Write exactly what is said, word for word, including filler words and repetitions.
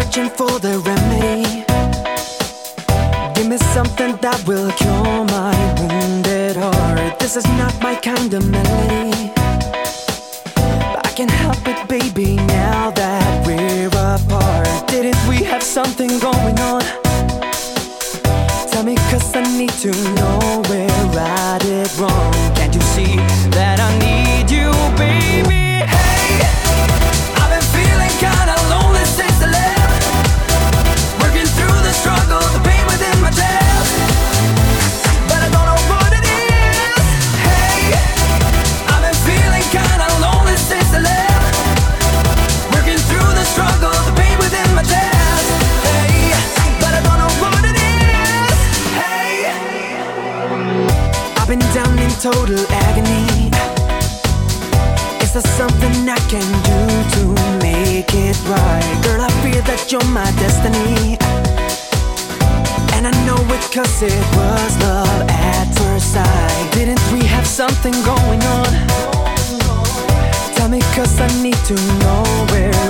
searching for the remedy. Give me something that will cure my wounded heart. This is not my kind of melody, but I can't help it, baby, now that we're apart. Didn't we have something going on? Tell me, cause I need to know where I did wrong. Can't you see that I need you, baby? Hey, I've been feeling kinda lonely since I left, working through the struggle, the pain within my chest, but I don't know what it is. Hey, I've been feeling kinda lonely since I left, working through the struggle, the pain within my chest. Hey, but I don't know what it is. Hey, I've been down in total agony. Is there something I can do to make it right? Girl, I feel that you're my destiny, and I know it cause it was love at first sight. Didn't we have something going on? Tell me, cause I need to know where